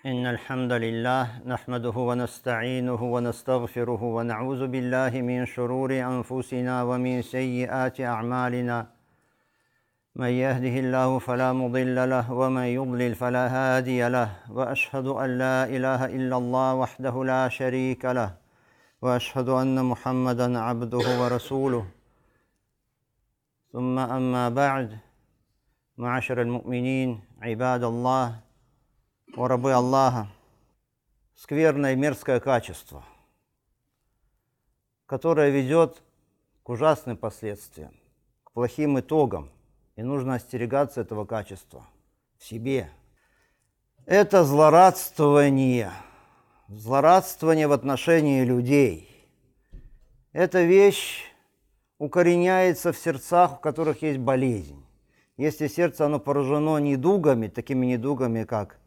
إن الحمد لله نحمده ونستعينه ونستغفره ونعوذ بالله من شرور أنفسنا ومن سيئات أعمالنا من يهده الله فلا مضل له ومن يضلل فلا هادي له وأشهد أن لا إله إلا الله وحده لا شريك له وأشهد أن محمدا عبده ورسوله ثم أما بعد معاشر المؤمنين عباد الله ورабы Аллаха, скверное и мерзкое качество, которое ведет к ужасным последствиям, к плохим итогам, и нужно остерегаться этого качества в себе. Это злорадствование в отношении людей. Эта вещь укореняется в сердцах, у которых есть болезнь. Если сердце оно поражено недугами, такими недугами, как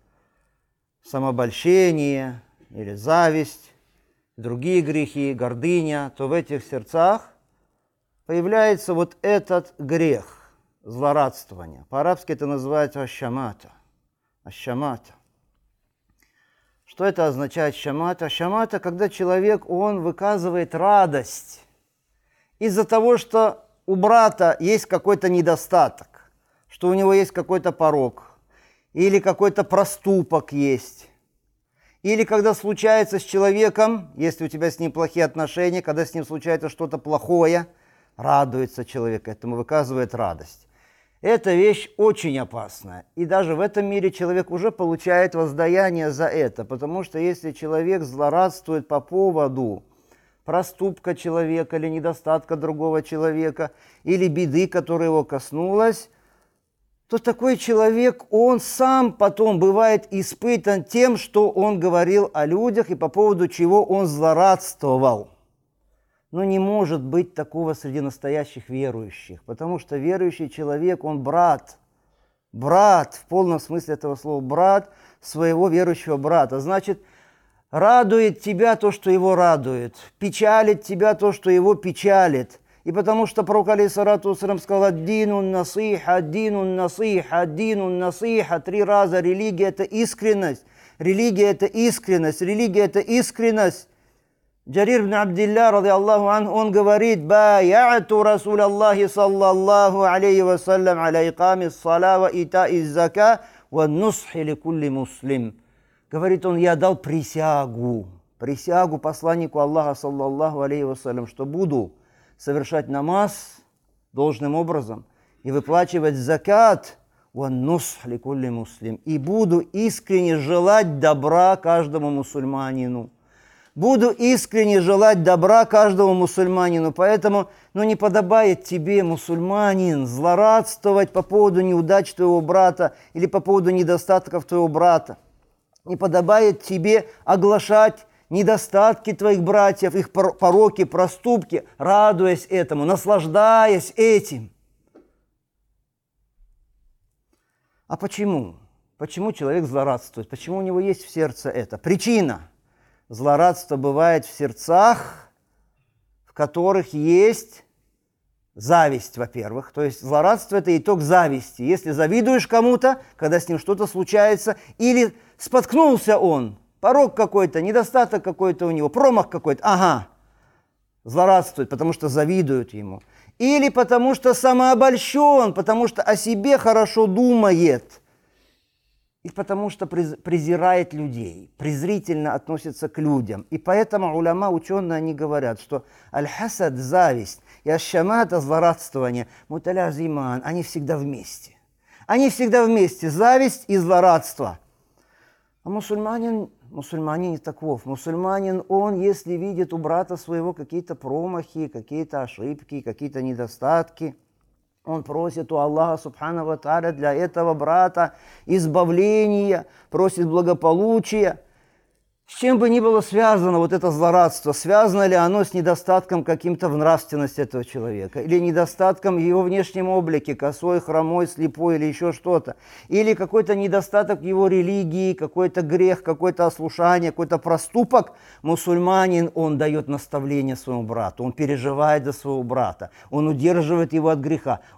самообольщение или зависть, другие грехи, гордыня, то в этих сердцах появляется вот этот грех, злорадствование. По-арабски это называется ашамата. Ашамата. Что это означает шамата? Шамата, когда человек, он выказывает радость из-за того, что у брата есть какой-то недостаток, что у него есть какой-то порок, или какой-то проступок есть. Или когда случается с человеком, если у тебя с ним плохие отношения, когда с ним случается что-то плохое, радуется человек этому, выказывает радость. Эта вещь очень опасная. И даже в этом мире человек уже получает воздаяние за это. Потому что если человек злорадствует по поводу проступка человека или недостатка другого человека, или беды, которая его коснулась, то такой человек, он сам потом бывает испытан тем, что он говорил о людях и по поводу чего он злорадствовал. Но не может быть такого среди настоящих верующих, потому что верующий человек, он брат в полном смысле этого слова, брат своего верующего брата. Значит, радует тебя то, что его радует, печалит тебя то, что его печалит. И потому что пророк алейхиссалату вассалям сказал: «Аддинун насиха, аддинун насиха, аддинун насиха». 3 раза религия – это искренность, религия – это искренность, религия – это искренность. Джарир ибн Абдилля, ради Аллаху анху, он говорит: «Бая'ату Расулаллахи саллаллаху алейхи вассалям аля иками ссаля ва ита'i зака ва нусхи ли кулли муслим». Говорит он: я дал присягу посланнику Аллаха саллаллаху алейхи вассалям, что буду совершать намаз должным образом и выплачивать закат, и буду искренне желать добра каждому мусульманину. Буду искренне желать добра каждому мусульманину. Поэтому не подобает тебе, мусульманин, злорадствовать по поводу неудач твоего брата или по поводу недостатков твоего брата. Не подобает тебе оглашать недостатки твоих братьев, их пороки, проступки, радуясь этому, наслаждаясь этим. А почему? Почему человек злорадствует? Почему у него есть в сердце это? Причина. Злорадство бывает в сердцах, в которых есть зависть, во-первых. То есть злорадство – это итог зависти. Если завидуешь кому-то, когда с ним что-то случается, или споткнулся он, порок какой-то, недостаток какой-то у него, промах какой-то, злорадствует, потому что завидуют ему. Или потому что самообольщен, потому что о себе хорошо думает. И потому что презирает людей, презрительно относится к людям. И поэтому уляма, ученые, они говорят, что аль-хасад – зависть, и аш-шамата – злорадствование, муталязиман – они всегда вместе. Они всегда вместе, зависть и злорадство. А мусульманин не таков. Мусульманин, он, если видит у брата своего какие-то промахи, какие-то ошибки, какие-то недостатки, он просит у Аллаха субхану ва тааля для этого брата избавления, просит благополучия. С чем бы ни было связано вот это злорадство, связано ли оно с недостатком каким-то в нравственности этого человека, или недостатком в его внешнем облике, косой, хромой, слепой или еще что-то, или какой-то недостаток в его религии, какой-то грех, какое-то ослушание, какой-то проступок, мусульманин, он дает наставление своему брату, он переживает за своего брата, он удерживает его от греха, он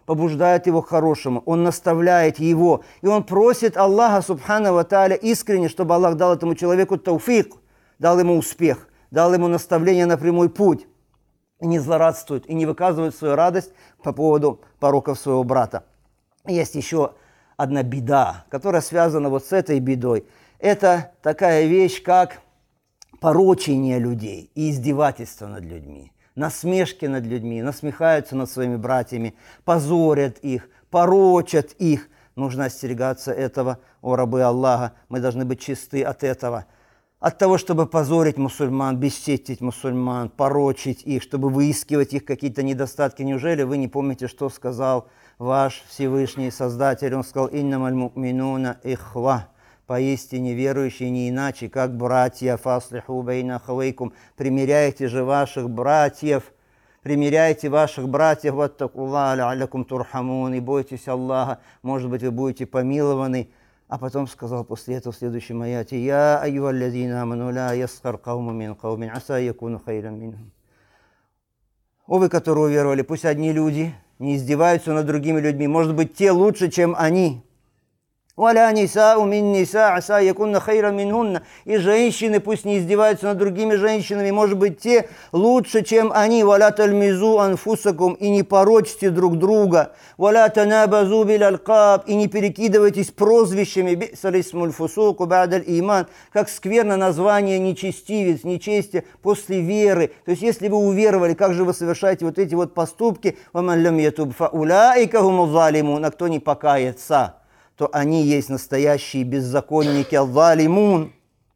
побуждает его к хорошему, он наставляет его, и он просит Аллаха, субхана ва тааля, искренне, чтобы Аллах дал этому человеку тауфик, дал ему успех, дал ему наставление на прямой путь, и не злорадствует, и не выказывает свою радость по поводу пороков своего брата. Есть еще одна беда, которая связана вот с этой бедой. Это такая вещь, как порочение людей и издевательство над людьми, насмешки над людьми, насмехаются над своими братьями, позорят их, порочат их. Нужно остерегаться этого, о рабы Аллаха, мы должны быть чисты от этого. От того, чтобы позорить мусульман, бесчестить мусульман, порочить их, чтобы выискивать их какие-то недостатки. Неужели вы не помните, что сказал ваш Всевышний Создатель? Он сказал: «Иннамаль му'минуна ихва». Поистине верующие не иначе, как братья. «Фаслиху байна ахавейкум». Примиряйте же ваших братьев. Примиряйте ваших братьев. «Ваттакуллаха ла'аллякум турхамун». И бойтесь Аллаха, может быть, вы будете помилованы. А потом сказал после этого в следующем аяте: «Я айюхаллазина аману ла ясхар кауму мин каумин аса якуну хайран минхум». О вы, которые уверовали, пусть одни люди не издеваются над другими людьми. Может быть, те лучше, чем они. «Валя нисау мин ниса аса якунна хайран минхунна». И женщины пусть не издеваются над другими женщинами. Может быть, те лучше, чем они. «Валя тальмизу анфусакум». И не порочьте друг друга. «Валя танабазу бил алкаб». И не перекидывайтесь прозвищами. «Бисалисмуль фусуку ба'даль иман». Как скверно название нечестивец, нечестие после веры. То есть, если вы уверовали, как же вы совершаете вот эти вот поступки? «Ваман лям ятуб фа'уляйка хуму залимун». А кто не покается, то они есть настоящие беззаконники, аль-залимун.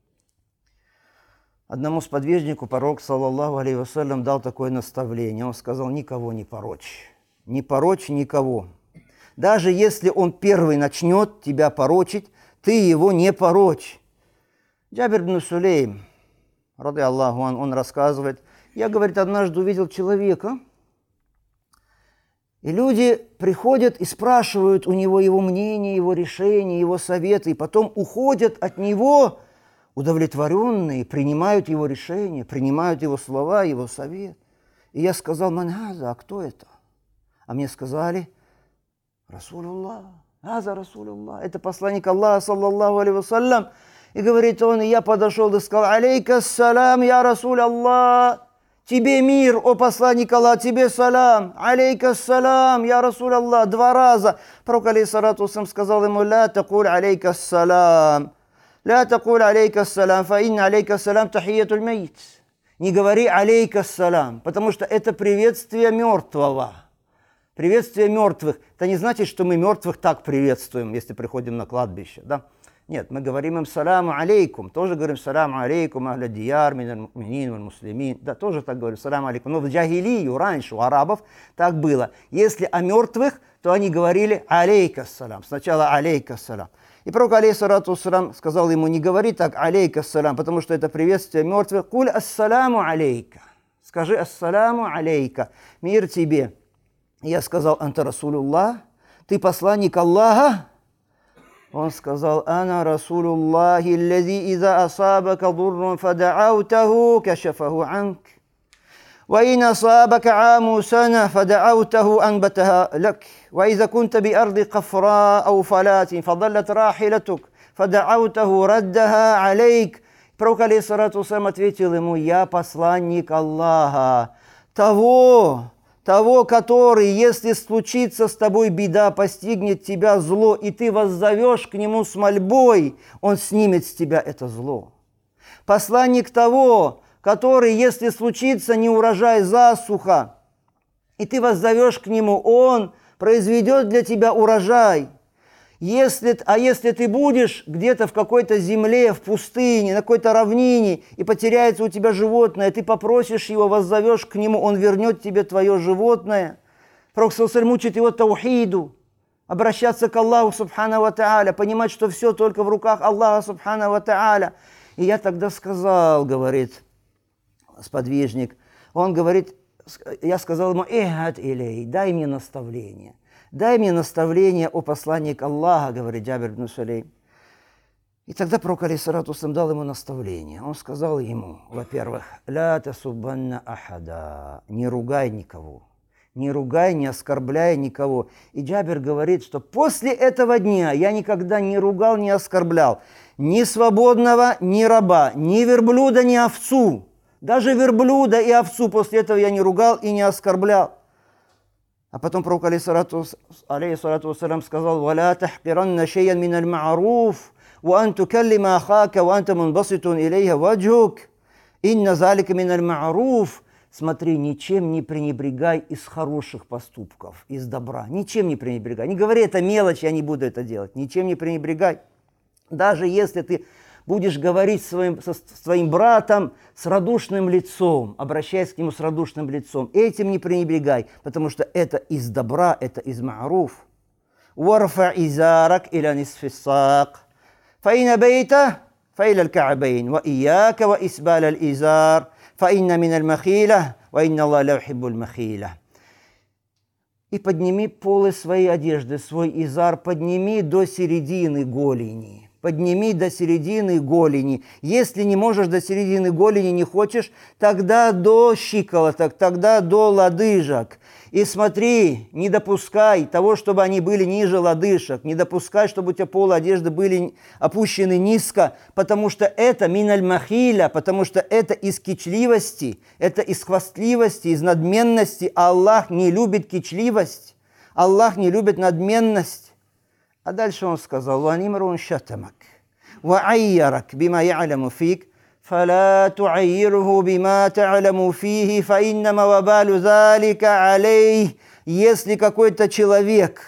Одному сподвижнику пророк, саллаллаху алейхи вассалям, дал такое наставление. Он сказал: никого не порочь. Не порочь никого. Даже если он первый начнет тебя порочить, ты его не порочь. Джабир ибн Сулейм, рады Аллаху, он рассказывает: я, говорит, однажды увидел человека, и люди приходят и спрашивают у него его мнение, его решение, его советы, и потом уходят от него удовлетворенные, принимают его решение, принимают его слова, его совет. И я сказал: «Манхаза, а кто это?» А мне сказали: «Расулуллах, аза Расулуллах». Это посланник Аллаха, саллаллаху алейхи вассалям. И говорит он, и я подошел и сказал: «Алейка ассалям, я Расул Аллах». Тебе мир, о посланник Аллах, тебе салам. Алейка ассалам, я Расул Аллах. 2 раза. Пророк алейхиссалату вассалям сказал ему: ля такуль алейка ассалам. Ля такуль алейка ассалам, фа инна алейка ассалам тахиятуль мейт. Не говори алейка ассалам, потому что это приветствие мертвого. Приветствие мертвых. Это не значит, что мы мертвых так приветствуем, если приходим на кладбище, да? Нет, мы говорим им саламу алейкум, тоже говорим саламу алейкум, ахля дияр, миналь муминин, валь муслимин, да, тоже так говорим, саламу алейкум. Но в джахилию, раньше у арабов так было. Если о мертвых, то они говорили алейка салам, сначала алейка салам. И пророк алейхиссалату вассалям сказал ему: не говори так алейка салам, потому что это приветствие мертвых. Куль ассаляму алейка, скажи ассаляму алейка, мир тебе. И я сказал: анта Расулуллах, ты посланник Аллаха? Он сказал: «Ана Расулуллахи, аллази иза асабака дуррун фада'аутаху кашафаху анк. Ва ин асабака аму сана фада'аутаху анбатаха лак. Ва иза кунта би арди кафра ау фалатин фадаллат рахилатук фада'аутаху раддаха алейк». Пророк алейхиссалату вассалям ответил ему: «Я посланник Аллаха, того, который, если случится с тобой беда, постигнет тебя зло, и ты воззовешь к нему с мольбой, он снимет с тебя это зло. Посланник того, который, если случится неурожай, засуха, и ты воззовешь к нему, он произведет для тебя урожай. Если ты будешь где-то в какой-то земле, в пустыне, на какой-то равнине, и потеряется у тебя животное, ты попросишь его, воззовешь к нему, он вернет тебе твое животное». Пророк саллаллаху учит его таухиду, обращаться к Аллаху субхану ва тааля, понимать, что все только в руках Аллаха субхану ва тааля. И я тогда сказал, говорит сподвижник, он говорит, я сказал ему: «Эхат илей, дай мне наставление». «Дай мне наставление, о посланник Аллаха», говорит Джабир ибн Сулейм. И тогда пророк алейхиссалату вассалям дал ему наставление. Он сказал ему, во-первых: «Ля тасуббанна ахада», не ругай никого, Не ругай, не оскорбляй никого. И Джабир говорит, что после этого дня я никогда не ругал, не оскорблял ни свободного, ни раба, ни верблюда, ни овцу. Даже верблюда и овцу после этого я не ругал и не оскорблял. А потом пророк, алейхиссалату вассалям, сказал: «Валя тахкиранна шейян миналь ма'руф, ва ан тукаллима ахака, ва анта мунбаситун илейха ваджук, инна залика миналь ма'руф». Смотри, ничем не пренебрегай из хороших поступков, из добра. Ничем не пренебрегай. Не говори, это мелочь, я не буду это делать. Ничем не пренебрегай. Даже если ты будешь говорить со своим братом с радушным лицом, обращайся к нему с радушным лицом. Этим не пренебрегай, потому что это из добра, это из ма'руф. «Варфа изарак иля нисфиссак, фаина бейта фаиля аль-ка'бейн, ва ияка ва исбаля аль-изар, фаинна мин аль-махиля, ва инна Аллах ла юхиббу аль-махиля». И подними полы своей одежды, свой изар, подними до середины голени. Подними до середины голени. Если не можешь до середины голени, не хочешь, тогда до щиколоток, тогда до лодыжек. И смотри, не допускай того, чтобы они были ниже лодыжек. Не допускай, чтобы у тебя полы одежды были опущены низко, потому что это миналь махиля, потому что это из кичливости, это из хвастливости, из надменности. Аллах не любит кичливость, Аллах не любит надменность. А дальше он сказал: «Ванимрун шатамак, ва айярак бима я'ламу фик, фала туайируху бима та'ламу фихи, фа иннама вабалу залика алей». Если какой-то человек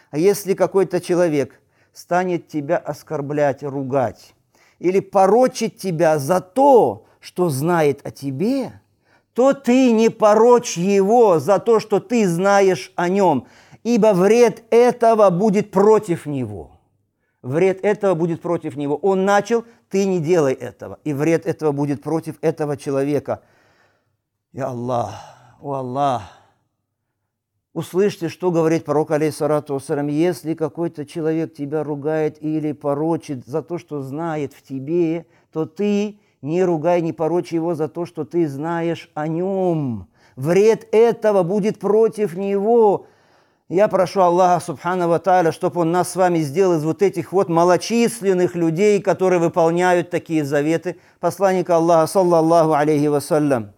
станет тебя оскорблять, ругать или порочить тебя за то, что знает о тебе, то ты не порочь его за то, что ты знаешь о нем. Ибо вред этого будет против него. Вред этого будет против него. Он начал, ты не делай этого. И вред этого будет против этого человека. Я Аллах, о Аллах. Услышьте, что говорит пророк, алейхиссалату вассалям. Если какой-то человек тебя ругает или порочит за то, что знает в тебе, то ты не ругай, не порочи его за то, что ты знаешь о нем. Вред этого будет против него. Я прошу Аллаха Субхану ва Тааля, чтобы Он нас с вами сделал из вот этих вот малочисленных людей, которые выполняют такие заветы посланника Аллаха, саллаллаху алейхи вассалям.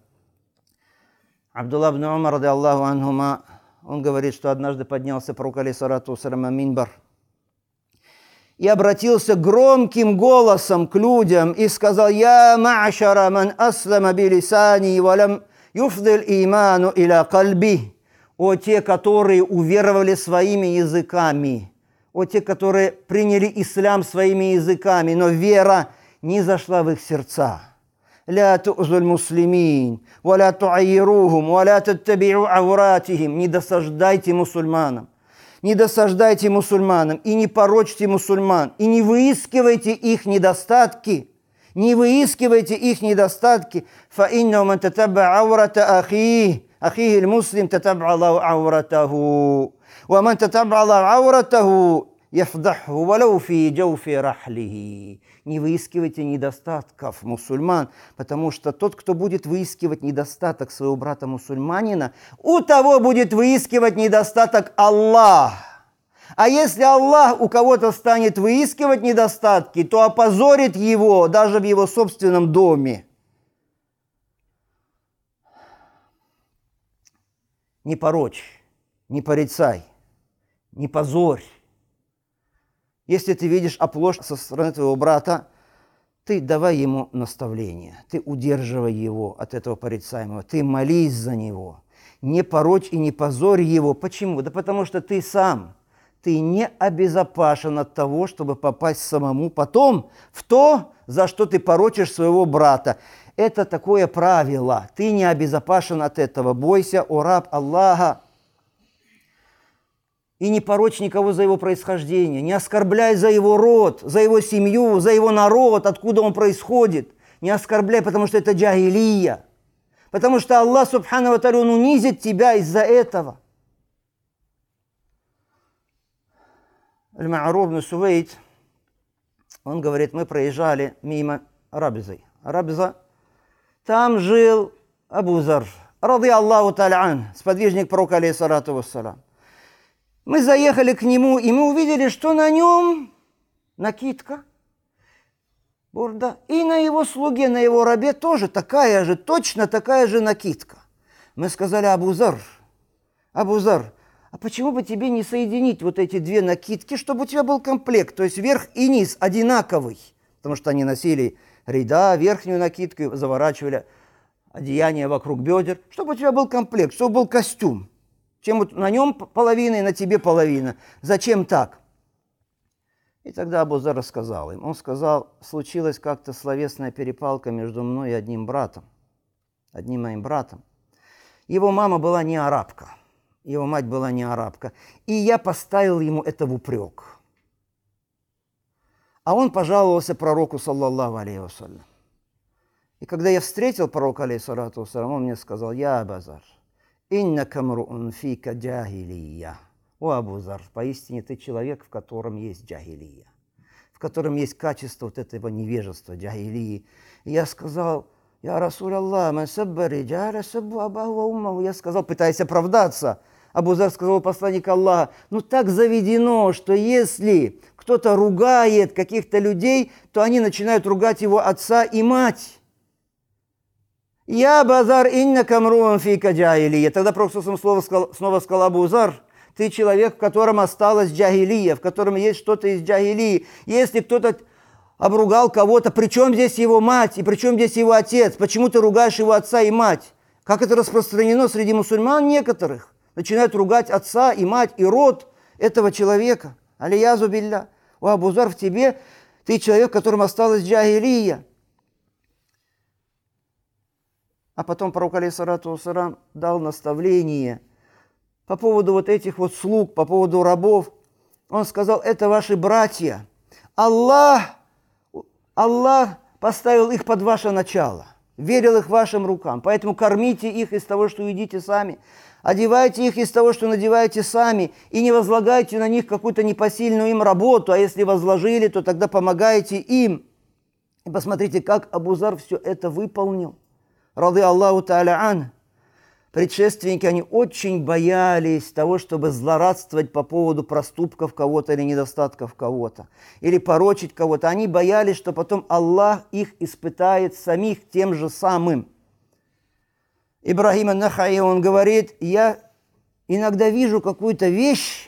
Абдулла ибн Умар, ради Аллаху анхума, он говорит, что однажды поднялся пророк, алейхиссалату вассалям, на минбар и обратился громким голосом к людям и сказал: «Я ма'шара ман аслама билисани валям юфдил иману иля кальби». О те, которые уверовали своими языками, о те, которые приняли ислам своими языками, но вера не зашла в их сердца. «Ля ту'зуль муслимин, ва ля ту'айирухум, ва ля таттаби'у авратихим». Не досаждайте мусульманам, не досаждайте мусульманам и не порочьте мусульман, и не выискивайте их недостатки. Не выискивайте их недостатки. «Фа инна ман татабба аврата ахи». أخيه المسلم تتبع الله عورته ومن تتبع الله عورته يفضحه ولو في جوف رحله. Не выискивайте недостатков мусульман, потому что тот, кто будет выискивать недостаток своего брата-мусульманина, у того будет выискивать недостаток Аллах. А если Аллах у кого-то станет выискивать недостатки, то опозорит его даже в его собственном доме. Не порочь, не порицай, не позорь. Если ты видишь оплошность со стороны твоего брата, ты давай ему наставление, ты удерживай его от этого порицаемого, ты молись за него. Не порочь и не позорь его. Почему? Да потому что ты сам, ты не обезопасен от того, чтобы попасть самому потом в то, за что ты порочишь своего брата. Это такое правило. Ты не обезопасен от этого. Бойся, о раб Аллаха. И не порочь никого за его происхождение. Не оскорбляй за его род, за его семью, за его народ, откуда он происходит. Не оскорбляй, потому что это джахилия. Потому что Аллах, субхану ва тааля, Он унизит тебя из-за этого. Аль-Ма'рур ибн Сувейд, он говорит, мы проезжали мимо Рабизы. Рабиза, там жил Абу Зар ради Аллаху та'аля, сподвижник пророка, алейхиссалату вассалам. Мы заехали к нему, и мы увидели, что на нем накидка, бурда, и на его слуге, на его рабе тоже такая же, точно такая же накидка. Мы сказали: Абу Зар, а почему бы тебе не соединить вот эти две накидки, чтобы у тебя был комплект, то есть верх и низ одинаковый, потому что они носили рида, верхнюю накидку, заворачивали одеяние вокруг бедер, чтобы у тебя был комплект, чтобы был костюм. Чем вот на нем половина и на тебе половина. Зачем так? И тогда Абу Зар рассказал им. Он сказал: случилась как-то словесная перепалка между мной и одним моим братом. Его мама была не арабка, его мать была не арабка. И я поставил ему это в упрек. А он пожаловался пророку, саллаллаху алейхи вассалям. И когда я встретил пророка, алейхиссалату вассалам, он мне сказал: я Абу Зар, иннака мруун фика джахилия. О, Абу Зар, поистине ты человек, в котором есть джахилия, в котором есть качество вот этого невежества, джахилии. И я сказал: я Расуль Аллах, ман сабба риджаля саббу абаху ва уммаху. Я сказал, пытаясь оправдаться. Абу Зар сказал: посланник Аллаха, ну так заведено, что если кто-то ругает каких-то людей, то они начинают ругать его отца и мать. Я Абу Зар, иннака мруун фика джахилия. Тогда Пророк снова сказал: Абу Зар, ты человек, в котором осталась джахилия, в котором есть что-то из джахилии. Если кто-то обругал кого-то, при чем здесь его мать и при чем здесь его отец? Почему ты ругаешь его отца и мать? Как это распространено среди мусульман некоторых? Начинают ругать отца и мать и род этого человека. Алиязу билля. О, Абу Зар, в тебе ты человек, в котором осталась джахилия. А потом пророк, алейхиссалату вассалам, дал наставление по поводу вот этих вот слуг, по поводу рабов. Он сказал: это ваши братья. Аллах поставил их под ваше начало, верил их вашим рукам. Поэтому кормите их из того, что едите сами, одевайте их из того, что надеваете сами, и не возлагайте на них какую-то непосильную им работу, а если возложили, то тогда помогайте им. И посмотрите, как Абу Зар все это выполнил. Ради Аллаху та'аля ан. Предшественники, они очень боялись того, чтобы злорадствовать по поводу проступков кого-то или недостатков кого-то, или порочить кого-то. Они боялись, что потом Аллах их испытает самих тем же самым. Ибрахим ан-Нахаи, он говорит: я иногда вижу какую-то вещь,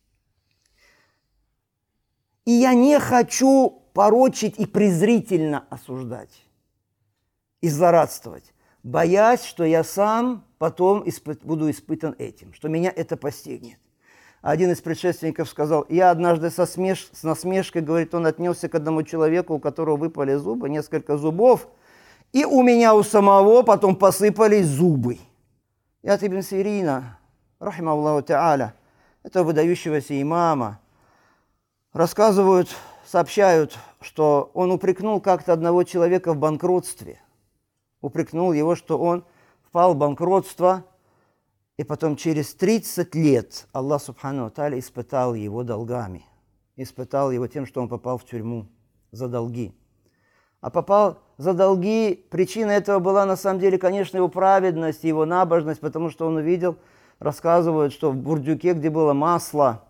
и я не хочу порочить и презрительно осуждать и злорадствовать, боясь, что я сам потом буду испытан этим, что меня это постигнет. Один из предшественников сказал: я однажды с насмешкой, говорит, он отнесся к одному человеку, у которого выпали зубы, несколько зубов, и у меня у самого потом посыпались зубы. И от Ибн Сирина, рахимахуллаху та'аля, этого выдающегося имама, рассказывают, сообщают, что он упрекнул как-то одного человека в банкротстве. Упрекнул его, что он впал в банкротство, и потом через 30 лет Аллах субхану ва тааля испытал его долгами, испытал его тем, что он попал в тюрьму за долги. А попал за долги, причина этого была на самом деле, конечно, его праведность, его набожность, потому что он увидел, рассказывают, что в бурдюке, где было масло,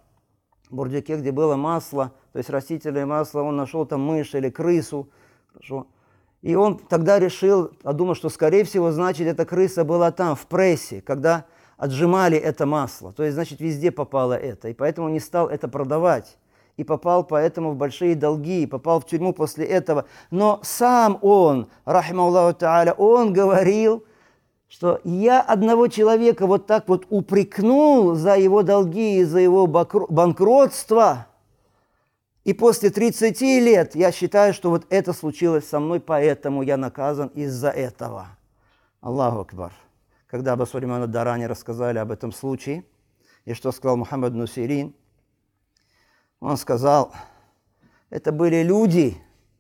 то есть растительное масло, он нашел там мышь или крысу, хорошо. И он тогда решил, думал, что, скорее всего, значит, эта крыса была там, в прессе, когда отжимали это масло. То есть, значит, везде попало это. И поэтому он не стал это продавать. И попал поэтому в большие долги, попал в тюрьму после этого. Но сам он, рахимахуллаху та'аля, он говорил, что я одного человека вот так вот упрекнул за его долги и за его банкротство. И после 30 лет я считаю, что вот это случилось со мной, поэтому я наказан из-за этого. Аллаху акбар. Когда Абу Сулейману ад-Дарани рассказали об этом случае, и что сказал Мухаммад ибн Сирин, он сказал: это были люди,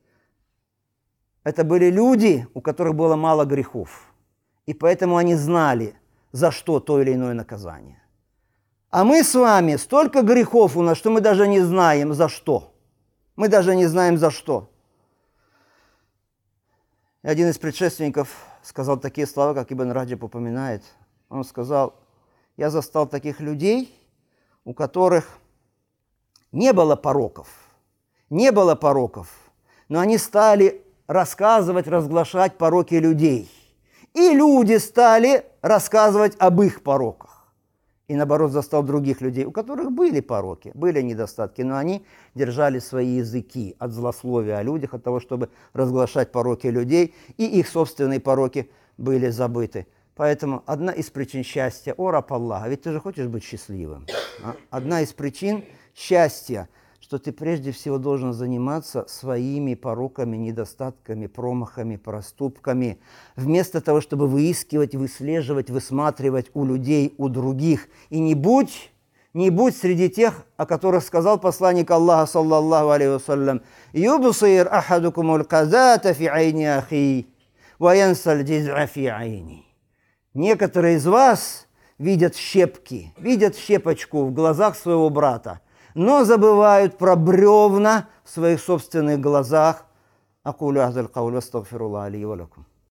у которых было мало грехов, и поэтому они знали, за что то или иное наказание. А мы с вами, столько грехов у нас, что мы даже не знаем, за что. И один из предшественников сказал такие слова, как Ибн Раджаб упоминает. Он сказал: я застал таких людей, у которых не было пороков, но они стали рассказывать, разглашать пороки людей. И люди стали рассказывать об их пороках. И наоборот застал других людей, у которых были пороки, были недостатки, но они держали свои языки от злословия о людях, от того, чтобы разглашать пороки людей, и их собственные пороки были забыты. Поэтому одна из причин счастья, о раб Аллаха, ведь ты же хочешь быть счастливым. Одна из причин счастья, что ты прежде всего должен заниматься своими пороками, недостатками, промахами, проступками, вместо того, чтобы выискивать, выслеживать, высматривать у людей, у других. И не будь среди тех, о которых сказал посланник Аллаха, саллаллаху алейхи вассалям: «Юбсир ахадукумуль казата фи айни ахи, ва янсаль джиз'а фи айни». Некоторые из вас видят щепки, видят щепочку в глазах своего брата, но забывают про бревна в своих собственных глазах. Акулю ахзаль кауль, астагфируллах ли ва лакум.